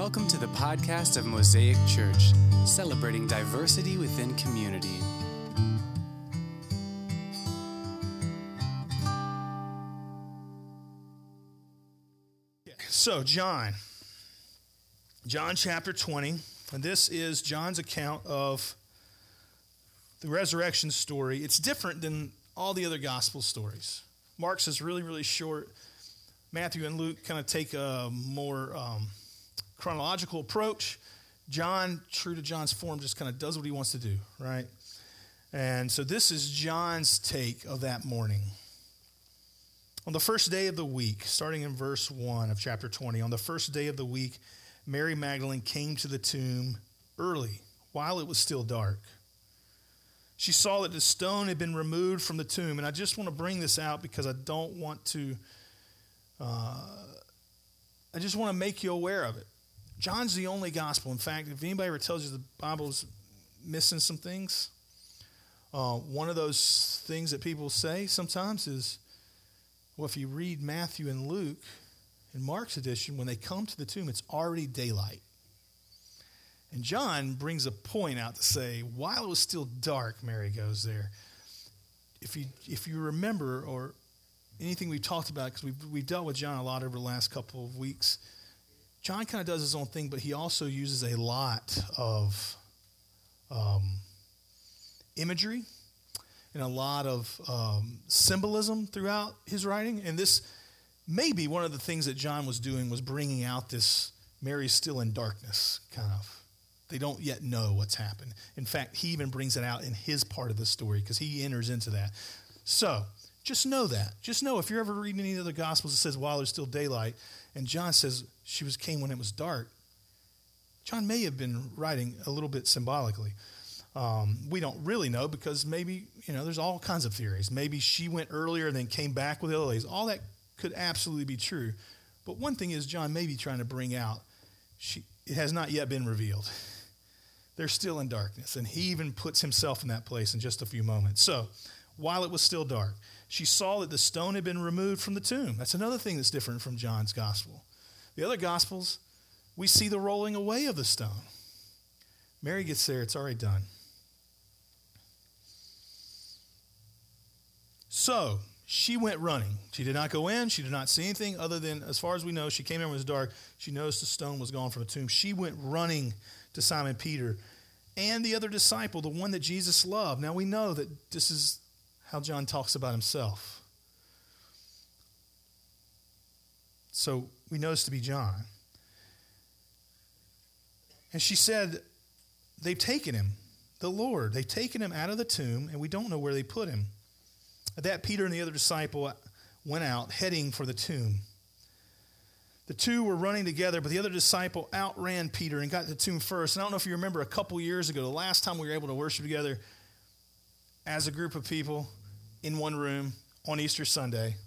Welcome to the podcast of Mosaic Church, celebrating diversity within community. So, John chapter 20, and this is John's account of the resurrection story. It's different than all the other gospel stories. Mark's is really, really short. Matthew and Luke kind of take a more chronological approach. John, true to John's form, just kind of does what he wants to do, right? And so this is John's take of that morning. On the first day of the week, starting in verse 1 of chapter 20, on the first day of the week, Mary Magdalene came to the tomb early, while it was still dark. She saw that the stone had been removed from the tomb, and I just want to bring this out because I don't want to, I just want to make you aware of it. John's the only gospel. In fact, if anybody ever tells you the Bible's missing some things, one of those things that people say sometimes is, well, if you read Matthew and Luke in Mark's edition, when they come to the tomb, it's already daylight. And John brings a point out to say, while it was still dark, Mary goes there. If you remember, or anything we've talked about, because we've dealt with John a lot over the last couple of weeks, John kind of does his own thing, but he also uses a lot of imagery and a lot of symbolism throughout his writing. And this may be one of the things that John was doing, was bringing out this Mary's still in darkness kind of. They don't yet know what's happened. In fact, he even brings it out in his part of the story because he enters into that. So just know that. Just know if you're ever reading any of the Gospels, it says while there's still daylight, and John says she came when it was dark. John may have been writing a little bit symbolically. We don't really know because maybe, there's all kinds of theories. Maybe she went earlier and then came back with the other ladies. All that could absolutely be true. But one thing is John may be trying to bring out, it has not yet been revealed. They're still in darkness. And he even puts himself in that place in just a few moments. So, while it was still dark, she saw that the stone had been removed from the tomb. That's another thing that's different from John's gospel. The other gospels, we see the rolling away of the stone. Mary gets there, it's already done. So, she went running. She did not go in. She did not see anything other than, as far as we know, she came in when it was dark. She noticed the stone was gone from the tomb. She went running to Simon Peter and the other disciple, the one that Jesus loved. Now, we know that this is how John talks about himself. So, we know this to be John. And she said, they've taken him, the Lord. They've taken him out of the tomb, and we don't know where they put him. At that, Peter and the other disciple went out, heading for the tomb. The two were running together, but the other disciple outran Peter and got to the tomb first. And I don't know if you remember a couple years ago, the last time we were able to worship together as a group of people in one room on Easter Sunday,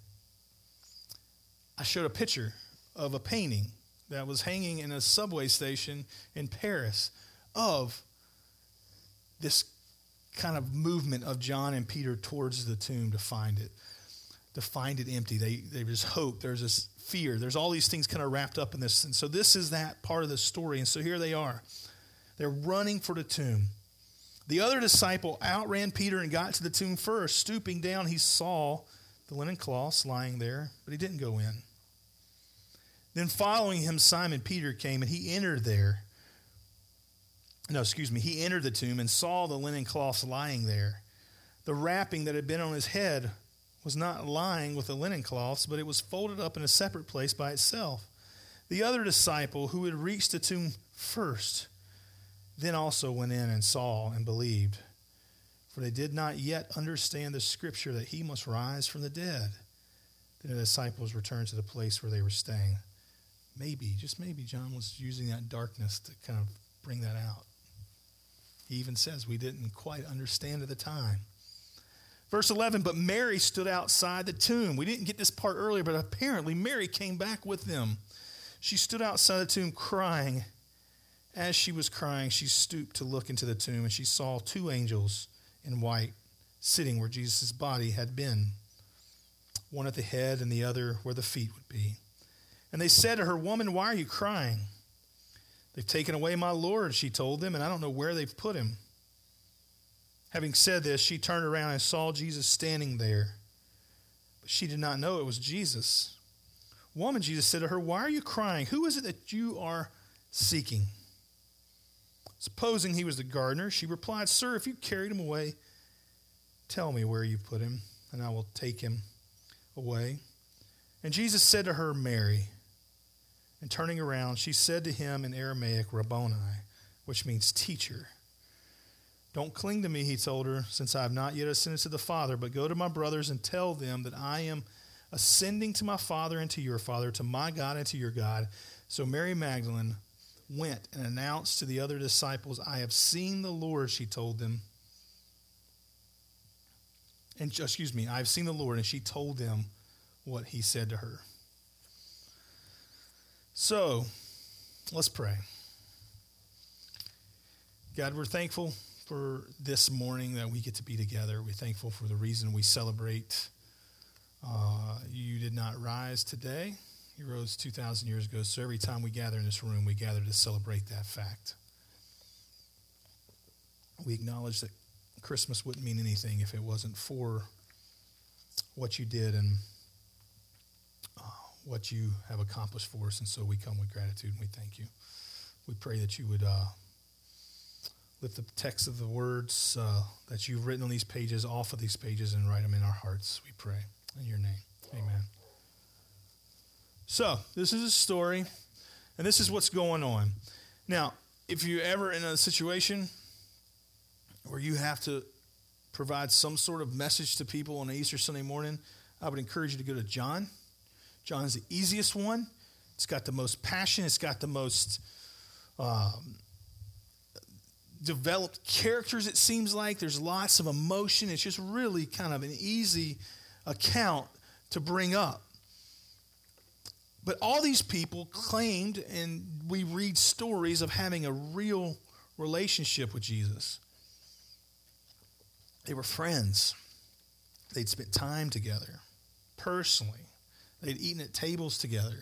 I showed a picture of a painting that was hanging in a subway station in Paris of this kind of movement of John and Peter towards the tomb to find it empty. There's hope, there's this fear, there's all these things kind of wrapped up in this. And so this is that part of the story. And so here they are. They're running for the tomb. The other disciple outran Peter and got to the tomb first. Stooping down, he saw the linen cloths lying there, but he didn't go in. Then following him, Simon Peter came, and he entered the tomb and saw the linen cloths lying there. The wrapping that had been on his head was not lying with the linen cloths, but it was folded up in a separate place by itself. The other disciple, who had reached the tomb first, then also went in and saw and believed, for they did not yet understand the scripture that he must rise from the dead. Then the disciples returned to the place where they were staying. Maybe, just maybe, John was using that darkness to kind of bring that out. He even says we didn't quite understand at the time. Verse 11, but Mary stood outside the tomb. We didn't get this part earlier, but apparently Mary came back with them. She stood outside the tomb crying. As she was crying, she stooped to look into the tomb, and she saw two angels in white sitting where Jesus' body had been, one at the head and the other where the feet would be. And they said to her, "Woman, why are you crying?" They've taken away my Lord, she told them, and I don't know where they've put him. Having said this, she turned around and saw Jesus standing there. But she did not know it was Jesus. Woman, Jesus said to her, why are you crying? Who is it that you are seeking? Supposing he was the gardener, she replied, Sir, if you carried him away, tell me where you put him, and I will take him away. And Jesus said to her, Mary. And turning around, she said to him in Aramaic, Rabboni, which means teacher. Don't cling to me, he told her, since I have not yet ascended to the Father, but go to my brothers and tell them that I am ascending to my Father and to your Father, to my God and to your God. So Mary Magdalene went and announced to the other disciples, I have seen the Lord, she told them. I've seen the Lord, and she told them what he said to her. So, let's pray. God, we're thankful for this morning that we get to be together. We're thankful for the reason we celebrate. You did not rise today. You rose 2,000 years ago. So every time we gather in this room, we gather to celebrate that fact. We acknowledge that Christmas wouldn't mean anything if it wasn't for what you did and what you have accomplished for us. And so we come with gratitude and we thank you. We pray that you would lift the text of the words that you've written on these pages off of these pages and write them in our hearts. We pray in your name. Amen. So this is a story, and this is what's going on. Now, if you're ever in a situation where you have to provide some sort of message to people on an Easter Sunday morning, I would encourage you to go to John. John is the easiest one. It's got the most passion. It's got the most developed characters, it seems like. There's lots of emotion. It's just really kind of an easy account to bring up. But all these people claimed, and we read stories of having a real relationship with Jesus. They were friends. They'd spent time together, personally. They'd eaten at tables together.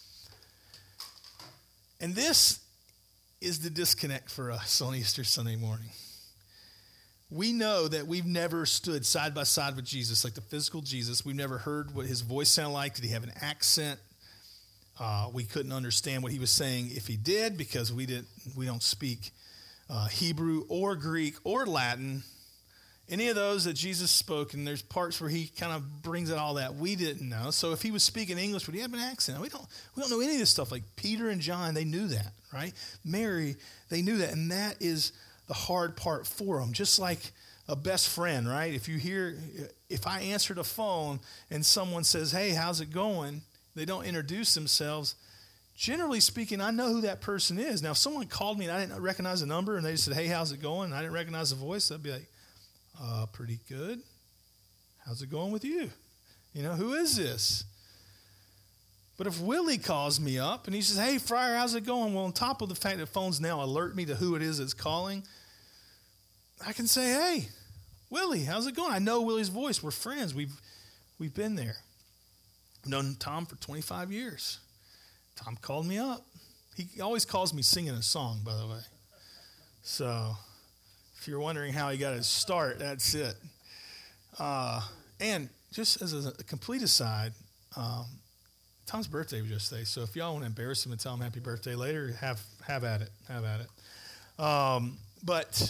And this is the disconnect for us on Easter Sunday morning. We know that we've never stood side by side with Jesus, like the physical Jesus. We've never heard what his voice sounded like. Did he have an accent? We couldn't understand what he was saying if he did, because we don't speak Hebrew or Greek or Latin. Any of those that Jesus spoke, and there's parts where he kind of brings out all that we didn't know. So if he was speaking English, would he have an accent? We don't know any of this stuff. Like Peter and John, they knew that, right? Mary, they knew that, and that is the hard part for them. Just like a best friend, right? If I answered a phone and someone says, "Hey, how's it going?" They don't introduce themselves. Generally speaking, I know who that person is. Now, if someone called me and I didn't recognize the number, and they just said, "Hey, how's it going?" and I didn't recognize the voice, I'd be like, pretty good. How's it going with you? Who is this? But if Willie calls me up and he says, "Hey, Friar, how's it going?" Well, on top of the fact that phones now alert me to who it is that's calling, I can say, "Hey, Willie, how's it going?" I know Willie's voice. We're friends. We've been there. I've known Tom for 25 years. Tom called me up. He always calls me singing a song, by the way. So if you're wondering how he got his start, that's it. And just as a complete aside, Tom's birthday was yesterday. So if y'all want to embarrass him and tell him happy birthday later, have at it. Have at it. But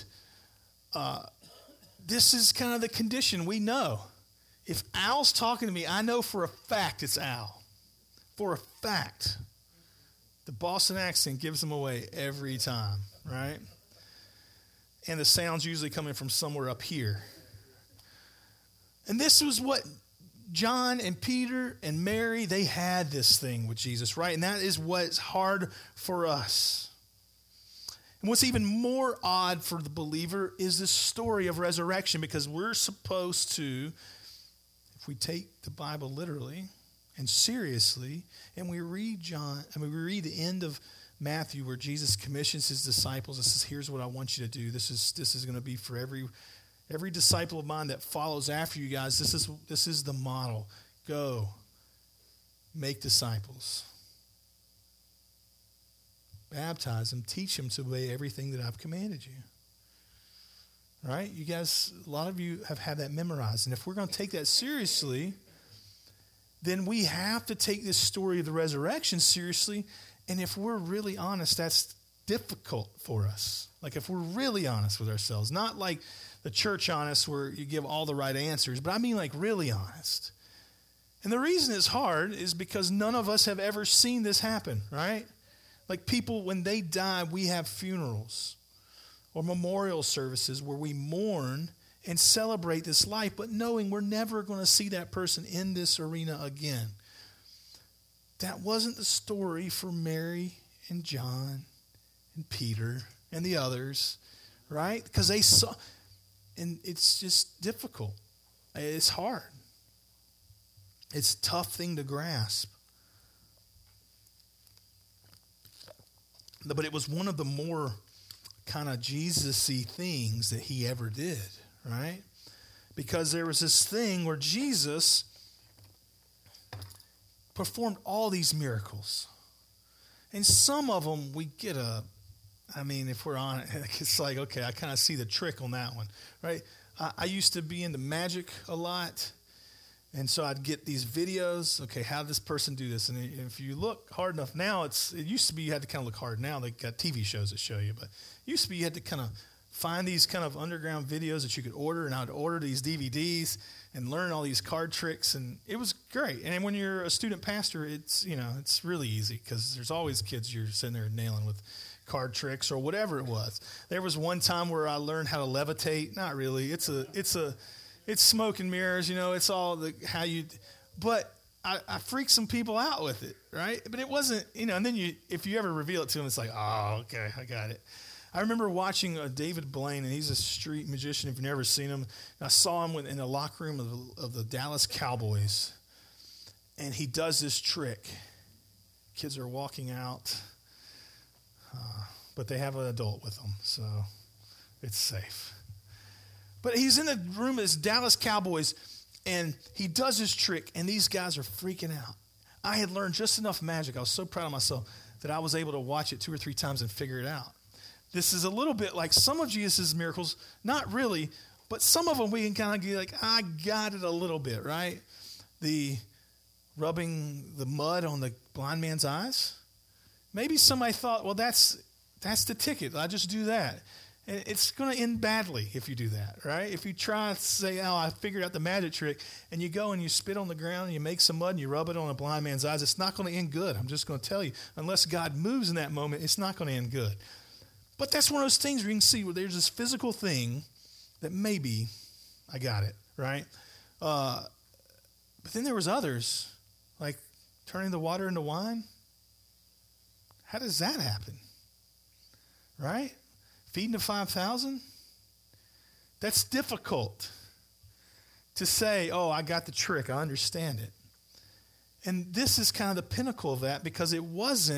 this is kind of the condition we know. If Al's talking to me, I know for a fact it's Al. For a fact. The Boston accent gives him away every time, right? And the sound's usually coming from somewhere up here. And this was what John and Peter and Mary, they had this thing with Jesus, right? And that is what's hard for us. And what's even more odd for the believer is this story of resurrection, because we're supposed to, if we take the Bible literally and seriously, and we read we read the end of Matthew where Jesus commissions his disciples and says, "Here's what I want you to do. This is going to be for every disciple of mine that follows after you guys. This is the model. Go make disciples." baptize them, teach them to obey everything that I've commanded you. Right? You guys, a lot of you have had that memorized. And if we're going to take that seriously, then we have to take this story of the resurrection seriously. And if we're really honest, that's difficult for us. Like if we're really honest with ourselves, not like the church honest where you give all the right answers, but I mean like really honest. And the reason it's hard is because none of us have ever seen this happen, right? Like people, when they die, we have funerals or memorial services where we mourn and celebrate this life, but knowing we're never going to see that person in this arena again. That wasn't the story for Mary and John and Peter and the others, right? Because they saw, and it's just difficult. It's hard. It's a tough thing to grasp. But it was one of the more kind of Jesus-y things that he ever did, right? Because there was this thing where Jesus performed all these miracles. And some of them we get if we're on it, it's like, okay, I kind of see the trick on that one, right? I used to be into magic a lot. And so I'd get these videos. Okay, how did this person do this? And if you look hard enough now, it used to be you had to kind of look hard. Now they got TV shows that show you. But it used to be you had to kind of find these kind of underground videos that you could order. And I'd order these DVDs and learn all these card tricks. And it was great. And when you're a student pastor, it's really easy because there's always kids you're sitting there nailing with card tricks or whatever it was. There was one time where I learned how to levitate. Not really. It's smoke and mirrors, it's all but I freaked some people out with it, right? But it wasn't, and then if you ever reveal it to them, it's like, oh, okay, I got it. I remember watching David Blaine, and he's a street magician if you've never seen him. And I saw him in the locker room of the Dallas Cowboys, and he does this trick. Kids are walking out, but they have an adult with them, so it's safe. But he's in the room of his Dallas Cowboys, and he does his trick, and these guys are freaking out. I had learned just enough magic. I was so proud of myself that I was able to watch it 2 or 3 times and figure it out. This is a little bit like some of Jesus' miracles, not really, but some of them we can kind of get like, I got it a little bit, right? The rubbing the mud on the blind man's eyes. Maybe somebody thought, well, that's the ticket. I just do that. And it's going to end badly if you do that, right? If you try to say, oh, I figured out the magic trick, and you go and you spit on the ground and you make some mud and you rub it on a blind man's eyes, it's not going to end good. I'm just going to tell you. Unless God moves in that moment, it's not going to end good. But that's one of those things where you can see where there's this physical thing that maybe I got it, right? But then there was others, like turning the water into wine. How does that happen, right? Feeding the 5,000? That's difficult to say, oh, I got the trick. I understand it. And this is kind of the pinnacle of that because there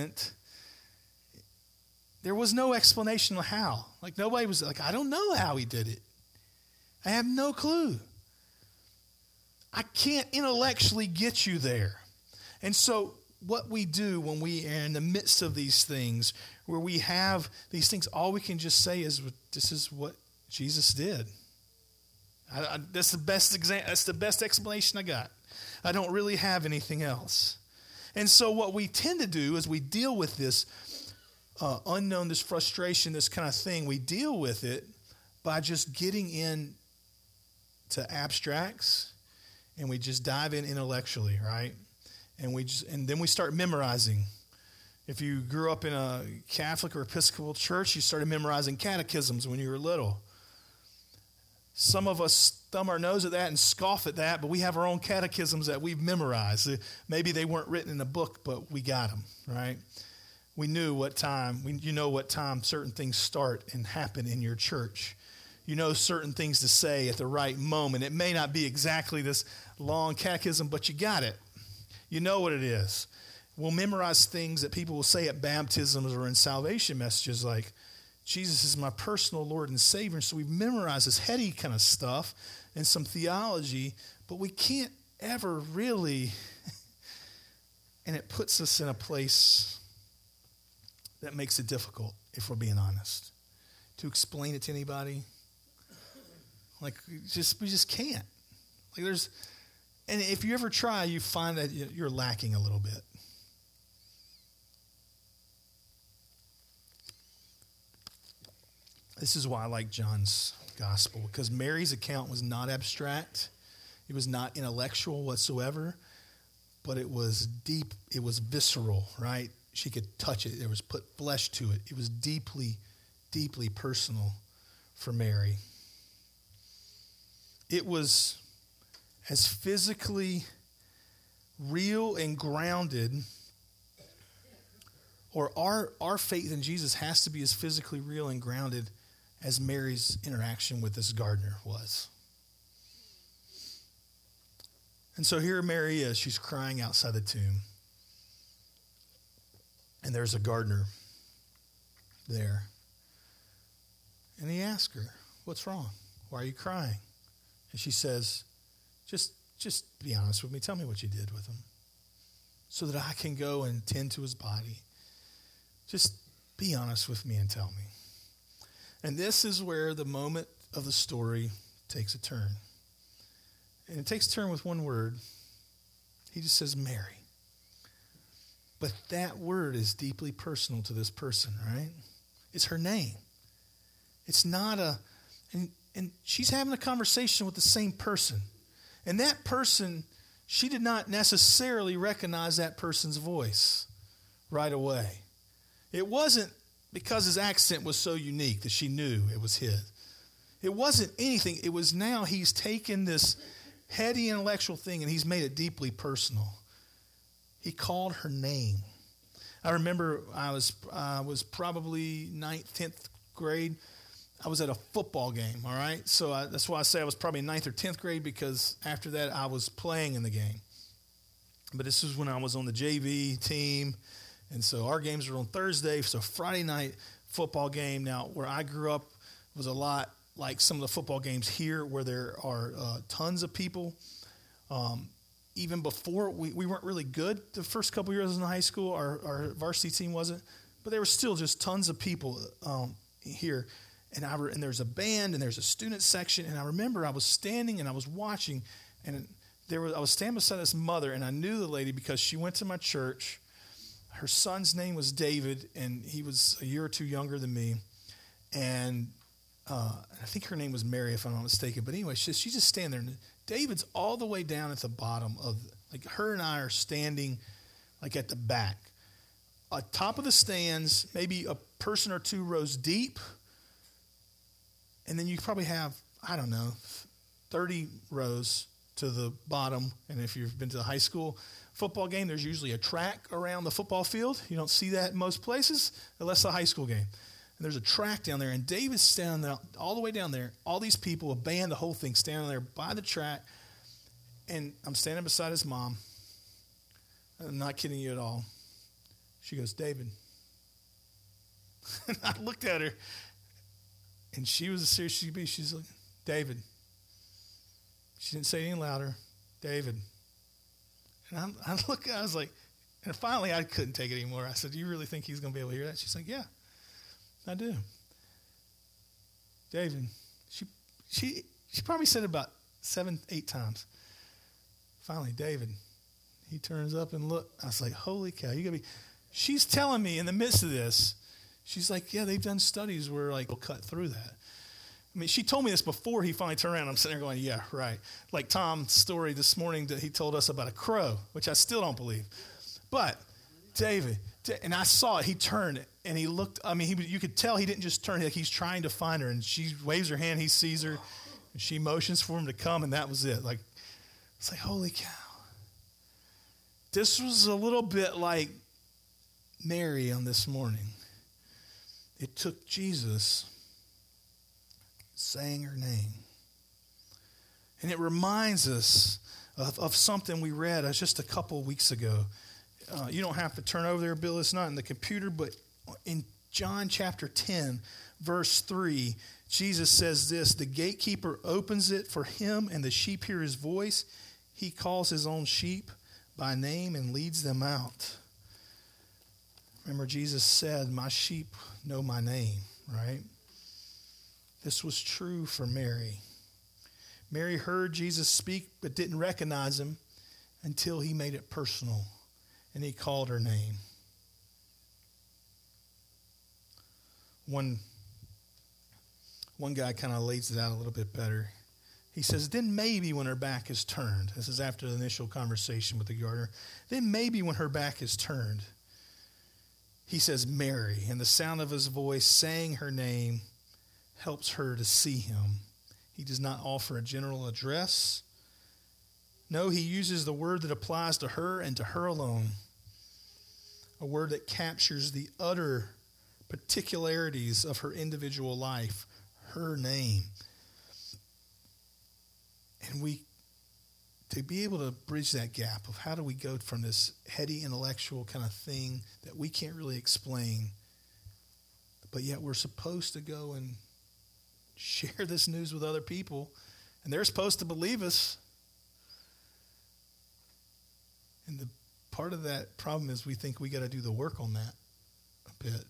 was no explanation of how. Like nobody was like, I don't know how he did it. I have no clue. I can't intellectually get you there. And so what we do when we are in the midst of these things, where we have these things, all we can just say is, this is what Jesus did. That's the best example. That's the best explanation I got. I don't really have anything else. And so what we tend to do is we deal with this unknown, this frustration, this kind of thing. We deal with it by just getting in to abstracts, and we just dive in intellectually, right? And then we start memorizing. If you grew up in a Catholic or Episcopal church, you started memorizing catechisms when you were little. Some of us thumb our nose at that and scoff at that, but we have our own catechisms that we've memorized. Maybe they weren't written in a book, but we got them, right? We knew what time, what time certain things start and happen in your church. You know certain things to say at the right moment. It may not be exactly this long catechism, but you got it. You know what it is. We'll memorize things that people will say at baptisms or in salvation messages like, Jesus is my personal Lord and Savior. So we've memorized this heady kind of stuff and some theology, but we can't ever really, and it puts us in a place that makes it difficult, if we're being honest. To explain it to anybody, like we just can't. Like and if you ever try, you find that you're lacking a little bit. This is why I like John's gospel, because Mary's account was not abstract. It was not intellectual whatsoever, but it was deep. It was visceral, right? She could touch it. There was put flesh to it. It was deeply, deeply personal for Mary. It was as physically real and grounded, or our faith in Jesus has to be as physically real and grounded as Mary's interaction with this gardener was. And so here Mary is. She's crying outside the tomb. And there's a gardener there. And he asks her, "What's wrong? Why are you crying?" And she says, just be honest with me. Tell me what you did with him so that I can go and tend to his body. Just be honest with me and tell me. And this is where the moment of the story takes a turn. And it takes a turn with one word. He just says, Mary. But that word is deeply personal to this person, right? It's her name. It's not and she's having a conversation with the same person. And that person, she did not necessarily recognize that person's voice right away. It wasn't because his accent was so unique that she knew it was his. It wasn't anything. It was now he's taken this heady intellectual thing and he's made it deeply personal. He called her name. I remember I was probably 9th, 10th grade. I was at a football game, all right? So that's why I say I was probably 9th or 10th grade, because after that I was playing in the game. But this was when I was on the JV team, and so our games were on Thursday. So Friday night football game. Now, where I grew up was a lot like some of the football games here where there are tons of people. Even before, we weren't really good the first couple years in high school. Our varsity team wasn't. But there were still just tons of people here. And there's a band and there's a student section. And I remember I was standing and I was watching. And I was standing beside this mother. And I knew the lady because she went to my church. Her son's name was David. And he was a year or two younger than me. And I think her name was Mary, if I'm not mistaken. But anyway, she's just standing there. And David's all the way down at the bottom of, like, her and I are standing, like, at the back. On top of the stands, maybe a person or two rows deep. And then you probably have, 30 rows to the bottom. And if you've been to the high school football game, there's usually a track around the football field. You don't see that in most places, unless the high school game. And there's a track down there, and David's standing there, all the way down there. All these people, a band, the whole thing, standing there by the track. And I'm standing beside his mom. I'm not kidding you at all. She goes, "David." And I looked at her, and she was as serious as she could be. She's like, "David." She didn't say anything louder. "David." And I looked, I was like, and finally I couldn't take it anymore. I said, "Do you really think he's going to be able to hear that?" She's like, "Yeah, I do." "David." She probably said it about 7, 8 times. Finally, "David." He turns up and look. I was like, holy cow, you gotta be. She's telling me in the midst of this, she's like, "Yeah, they've done studies where, like, they'll cut through that." I mean, she told me this before he finally turned around. I'm sitting there going, "Yeah, right." Like Tom's story this morning that he told us about a crow, which I still don't believe. But David, and I saw it. He turned and he looked. I mean, you could tell he didn't just turn. Like, he's trying to find her, and she waves her hand. He sees her, and she motions for him to come, and that was it. Like, it's like, holy cow. This was a little bit like Mary on this morning. It took Jesus saying her name. And it reminds us of something we read just a couple of weeks ago. You don't have to turn over there, Bill. It's not in the computer, but in John chapter 10, verse 3, Jesus says this: "The gatekeeper opens it for him, and the sheep hear his voice. He calls his own sheep by name and leads them out." Remember, Jesus said, my sheep know my name, right? This was true for Mary. Mary heard Jesus speak but didn't recognize him until he made it personal and he called her name. One guy kind of lays it out a little bit better. He says, then maybe when her back is turned, this is after the initial conversation with the gardener, then maybe when her back is turned, he says, Mary, and the sound of his voice saying her name helps her to see him. He does not offer a general address. No, he uses the word that applies to her and to her alone. A word that captures the utter particularities of her individual life, her name. And to be able to bridge that gap of how do we go from this heady intellectual kind of thing that we can't really explain, but yet we're supposed to go and share this news with other people, and they're supposed to believe us. And the part of that problem is we think we got to do the work on that a bit.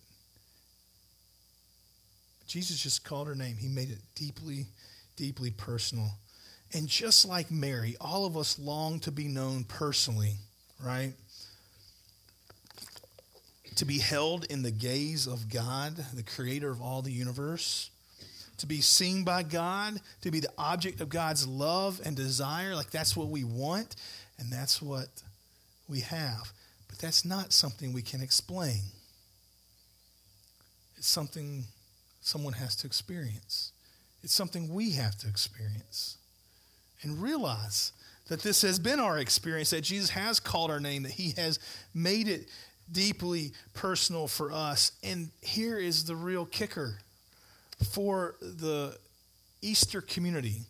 Jesus just called her name. He made it deeply, deeply personal. And just like Mary, all of us long to be known personally, right? To be held in the gaze of God, the creator of all the universe. To be seen by God, to be the object of God's love and desire. Like that's what we want, and that's what we have. But that's not something we can explain. It's something someone has to experience. It's something we have to experience. And realize that this has been our experience, that Jesus has called our name, that he has made it deeply personal for us. And here is the real kicker for the Easter community,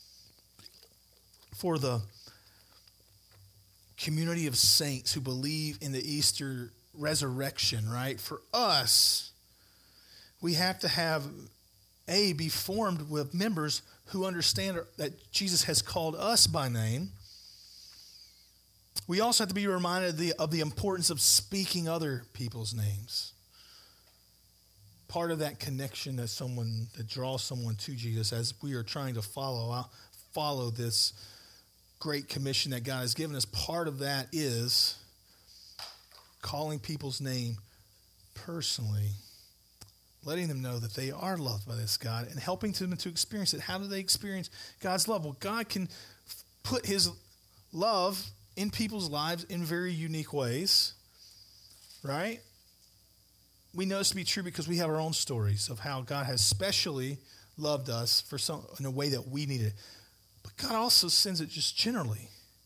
for the community of saints who believe in the Easter resurrection, right? For us, we have to have, be formed with members who understand that Jesus has called us by name. We also have to be reminded of the importance of speaking other people's names. Part of that connection that draws someone to Jesus as we are trying to follow this great commission that God has given us. Part of that is calling people's name personally, letting them know that they are loved by this God and helping them to experience it. How do they experience God's love? Well, God can put his love in people's lives in very unique ways, right? We know this to be true because we have our own stories of how God has specially loved us in a way that we need it. But God also sends it just generally.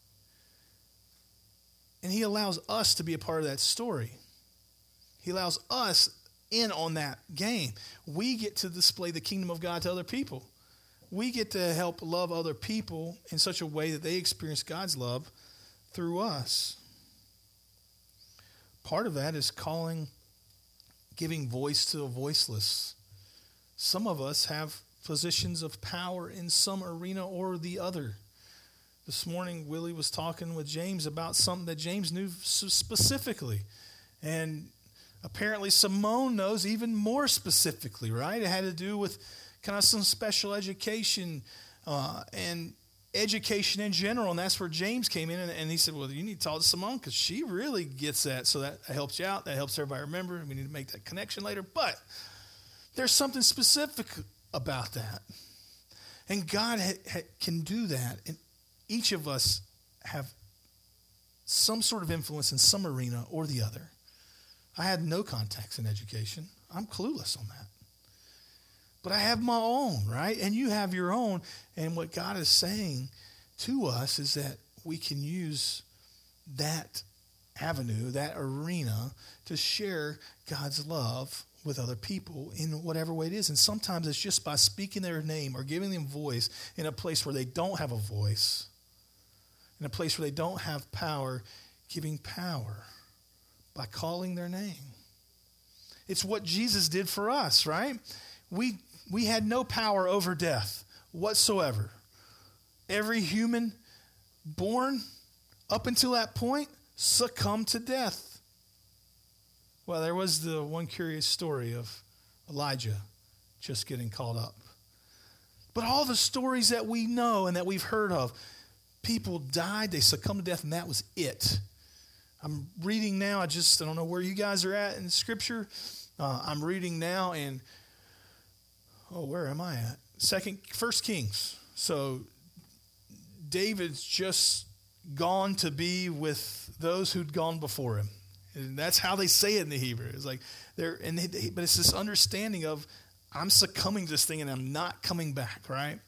And he allows us to be a part of that story. He allows us in on that game. We get to display the kingdom of God to other people. We get to help love other people in such a way that they experience God's love through us. Part of that is giving voice to the voiceless. Some of us have positions of power in some arena or the other. This morning, Willie was talking with James about something that James knew specifically. And apparently Simone knows even more specifically, right? It had to do with kind of some special education and education in general, and that's where James came in, and he said, well, you need to talk to Simone because she really gets that, so that helps you out. That helps everybody remember. We need to make that connection later, but there's something specific about that, and God can do that, and each of us have some sort of influence in some arena or the other. I had no contacts in education. I'm clueless on that. But I have my own, right? And you have your own. And what God is saying to us is that we can use that avenue, that arena, to share God's love with other people in whatever way it is. And sometimes it's just by speaking their name or giving them voice in a place where they don't have a voice, in a place where they don't have power, giving power by calling their name. It's what Jesus did for us, right? We had no power over death whatsoever. Every human born up until that point succumbed to death. Well, there was the one curious story of Elijah just getting called up. But all the stories that we know and that we've heard of, people died, they succumbed to death, and that was it. I'm reading now, I don't know where you guys are at in Scripture. I'm reading now in, where am I at? First Kings. So David's just gone to be with those who'd gone before him. And that's how they say it in the Hebrew. It's like but it's this understanding of, I'm succumbing to this thing and I'm not coming back, right?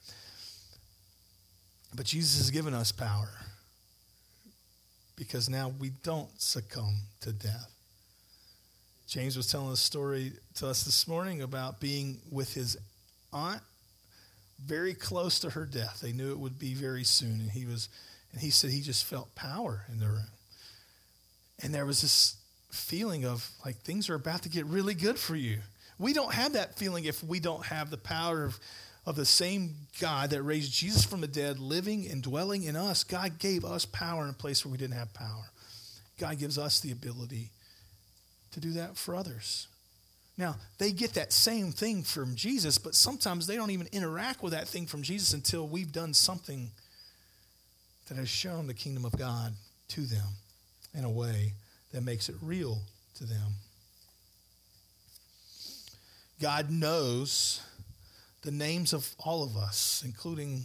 But Jesus has given us power because now we don't succumb to death. James was telling a story to us this morning about being with his aunt very close to her death. They knew it would be very soon. And he said he just felt power in the room. And there was this feeling of like things are about to get really good for you. We don't have that feeling if we don't have the power of the same God that raised Jesus from the dead, living and dwelling in us. God gave us power in a place where we didn't have power. God gives us the ability to do that for others. Now, they get that same thing from Jesus, but sometimes they don't even interact with that thing from Jesus until we've done something that has shown the kingdom of God to them in a way that makes it real to them. God knows the names of all of us, including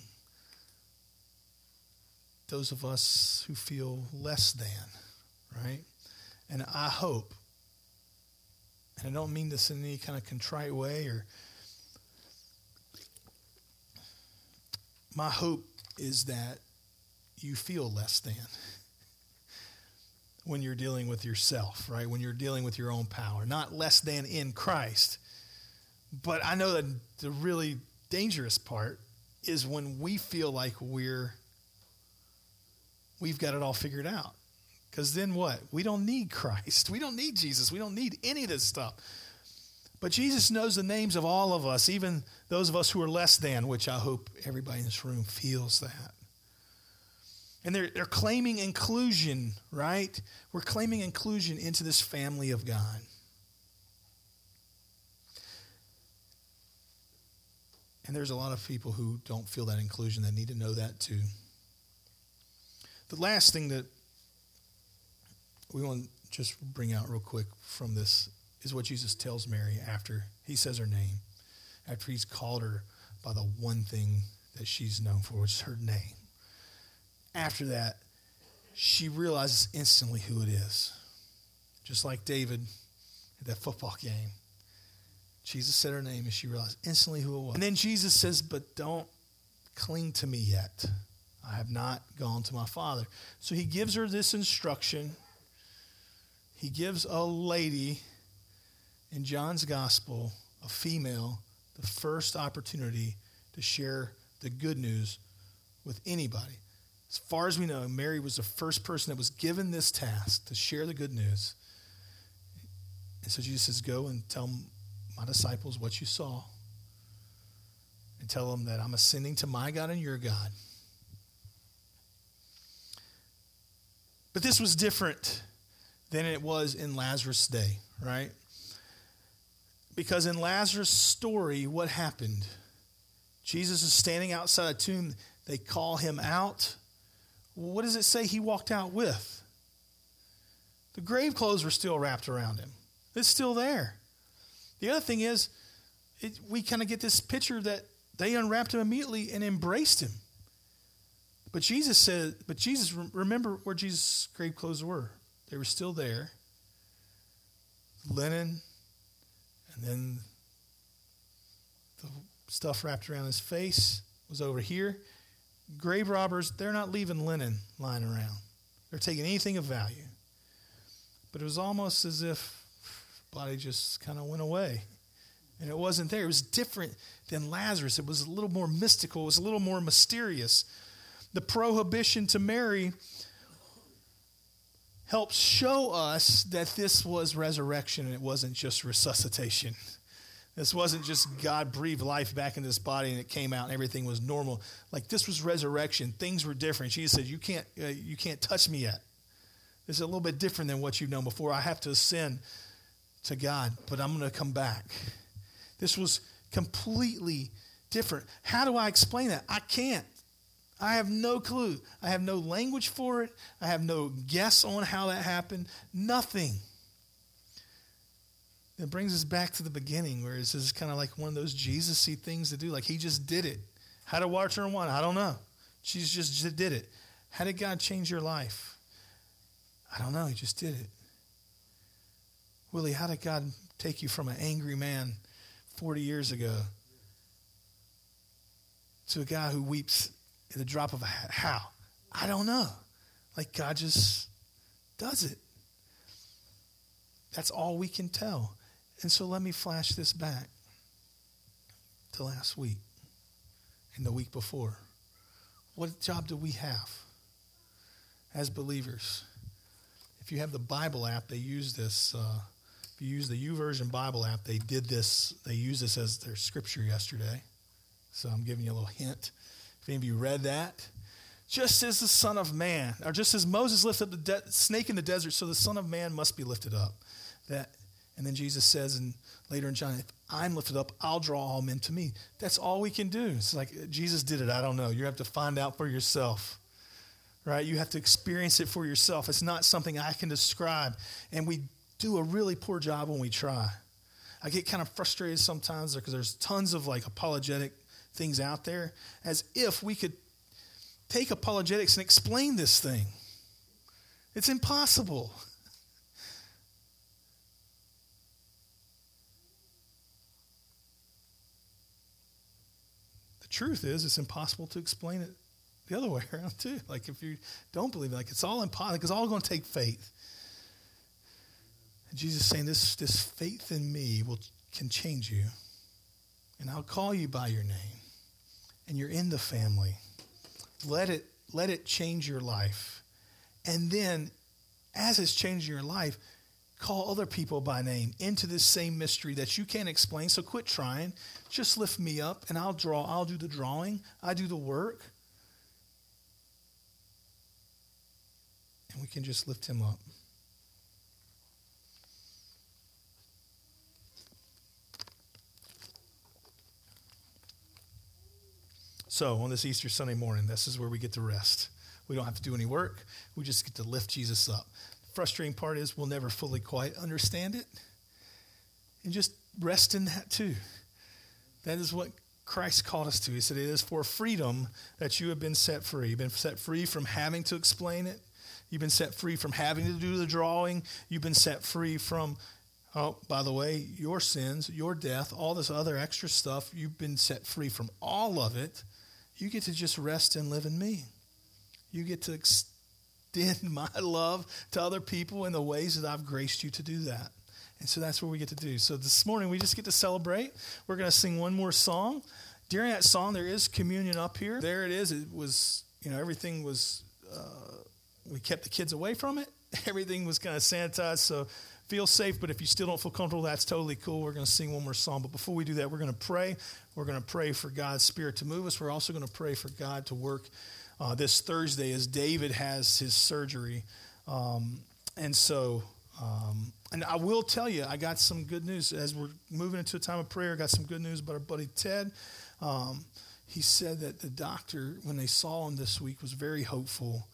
those of us who feel less than, right? And I hope, and I don't mean this in any kind of contrite way, my hope is that you feel less than when you're dealing with yourself, right? When you're dealing with your own power, not less than in Christ. But I know that the really dangerous part is when we feel like we've got it all figured out. Because then what? We don't need Christ. We don't need Jesus. We don't need any of this stuff. But Jesus knows the names of all of us, even those of us who are less than, which I hope everybody in this room feels that. And they're claiming inclusion, right? We're claiming inclusion into this family of God. And there's a lot of people who don't feel that inclusion that need to know that too. The last thing that we want to just bring out real quick from this is what Jesus tells Mary after he says her name, after he's called her by the one thing that she's known for, which is her name. After that, she realizes instantly who it is. Just like David at that football game. Jesus said her name and she realized instantly who it was. And then Jesus says, but don't cling to me yet. I have not gone to my Father. So he gives her this instruction. He gives a lady in John's gospel, a female, the first opportunity to share the good news with anybody. As far as we know, Mary was the first person that was given this task to share the good news. And so Jesus says, go and tell my disciples what you saw. And tell them that I'm ascending to my God and your God. But this was different than it was in Lazarus' day, right? Because in Lazarus' story, what happened? Jesus is standing outside a tomb. They call him out. What does it say he walked out with? The grave clothes were still wrapped around him. It's still there. The other thing is, we kind of get this picture that they unwrapped him immediately and embraced him. But Jesus remember where Jesus' grave clothes were. They were still there. Linen, and then the stuff wrapped around his face was over here. Grave robbers, they're not leaving linen lying around. They're taking anything of value. But it was almost as if the body just kind of went away. And it wasn't there. It was different than Lazarus. It was a little more mystical. It was a little more mysterious. The prohibition to marry helps show us that this was resurrection and it wasn't just resuscitation. This wasn't just God breathed life back into this body and it came out and everything was normal. Like this was resurrection. Things were different. Jesus said, you can't touch me yet. This is a little bit different than what you've known before. I have to ascend to God, but I'm going to come back. This was completely different. How do I explain that? I can't. I have no clue. I have no language for it. I have no guess on how that happened. Nothing. It brings us back to the beginning, where this is kind of like one of those Jesus-y things to do. Like, he just did it. How did water turn wine? I don't know. Jesus just did it. How did God change your life? I don't know. He just did it. Willie, how did God take you from an angry man 40 years ago to a guy who weeps at the drop of a hat? How? I don't know. Like, God just does it. That's all we can tell. And so let me flash this back to last week and the week before. What job do we have as believers? If you have the Bible app, they use this. If you use the YouVersion Bible app, they did this. They used this as their scripture yesterday. So I'm giving you a little hint. If any of you read that, just as the Son of Man, or just as Moses lifted up the snake in the desert, so the Son of Man must be lifted up. And then Jesus says, and later in John, if I'm lifted up, I'll draw all men to me. That's all we can do. It's like, Jesus did it. I don't know. You have to find out for yourself, right? You have to experience it for yourself. It's not something I can describe. And we do a really poor job when we try. I get kind of frustrated sometimes because there's tons of like apologetic things out there, as if we could take apologetics and explain this thing. It's impossible. Truth is, it's impossible to explain it the other way around too. Like, if you don't believe it, like, it's all impossible. It's all going to take faith. And Jesus is saying, this faith in me can change you, and I'll call you by your name, and you're in the family. Let it change your life, and then, as it's changing your life, call other people by name into this same mystery that you can't explain. So quit trying. Just lift me up and I'll draw. I'll do the drawing. I do the work. And we can just lift him up. So on this Easter Sunday morning, this is where we get to rest. We don't have to do any work. We just get to lift Jesus up. Frustrating part is we'll never fully quite understand it. And just rest in that too. That is what Christ called us to. He said, it is for freedom that you have been set free. You've been set free from having to explain it. You've been set free from having to do the drawing. You've been set free from, oh, by the way, your sins, your death, all this other extra stuff. You've been set free from all of it. You get to just rest and live in me. You get to extend my love to other people in the ways that I've graced you to do that. And so that's what we get to do. So this morning we just get to celebrate. We're going to sing one more song. During that song, there is communion up here. There it is. It was, everything was, we kept the kids away from it. Everything was kind of sanitized, so feel safe. But if you still don't feel comfortable, that's totally cool. We're going to sing one more song. But before we do that, we're going to pray. We're going to pray for God's Spirit to move us. We're also going to pray for God to work this Thursday as David has his surgery. And I will tell you, I got some good news. As we're moving into a time of prayer, I got some good news about our buddy Ted. He said that the doctor, when they saw him this week, was very hopeful.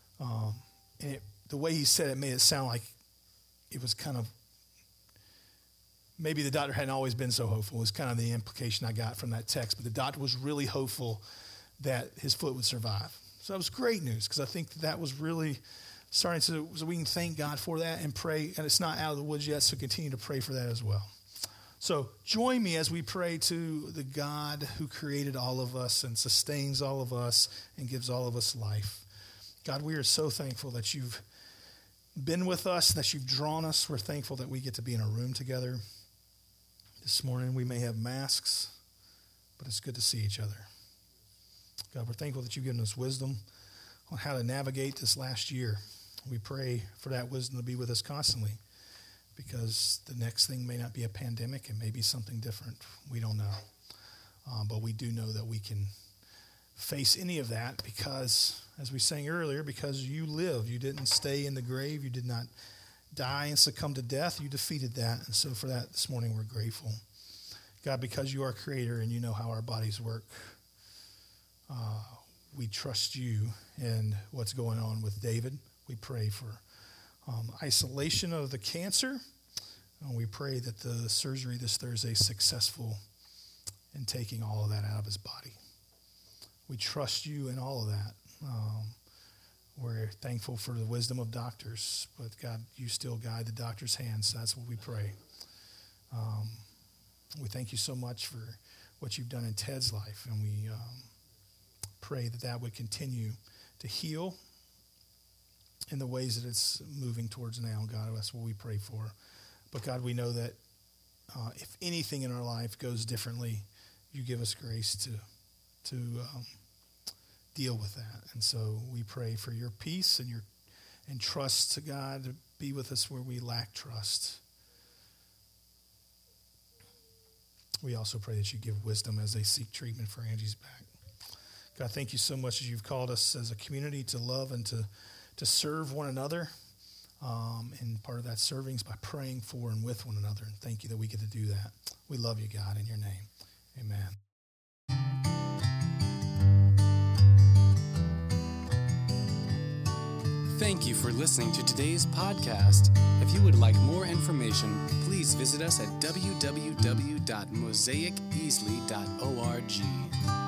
And the way he said it made it sound like it was kind of, maybe the doctor hadn't always been so hopeful, was kind of the implication I got from that text. But the doctor was really hopeful that his foot would survive. So that was great news, because I think that was really starting to, so we can thank God for that and pray. And it's not out of the woods yet, so continue to pray for that as well. So join me as we pray to the God who created all of us and sustains all of us and gives all of us life. God, we are so thankful that you've been with us, that you've drawn us. We're thankful that we get to be in a room together. This morning we may have masks, but it's good to see each other. God, we're thankful that you've given us wisdom on how to navigate this last year. We pray for that wisdom to be with us constantly, because the next thing may not be a pandemic. It may be something different. We don't know. But we do know that we can face any of that because, as we sang earlier, because you lived. You didn't stay in the grave. You did not die and succumb to death. You defeated that. And so for that this morning, we're grateful. God, because you are creator and you know how our bodies work, we trust you in what's going on with David. We pray for isolation of the cancer. And we pray that the surgery this Thursday is successful in taking all of that out of his body. We trust you in all of that. We're thankful for the wisdom of doctors, but God, you still guide the doctor's hands. So that's what we pray. We thank you so much for what you've done in Ted's life, and we pray that that would continue to heal in the ways that it's moving towards now, God. That's what we pray for. But God, we know that if anything in our life goes differently, you give us grace to deal with that. And so we pray for your peace and trust to God to be with us where we lack trust. We also pray that you give wisdom as they seek treatment for Angie's back. God, thank you so much as you've called us as a community to love and to serve one another. And part of that serving is by praying for and with one another. And thank you that we get to do that. We love you, God, in your name. Amen. Thank you for listening to today's podcast. If you would like more information, please visit us at www.mosaiceasley.org.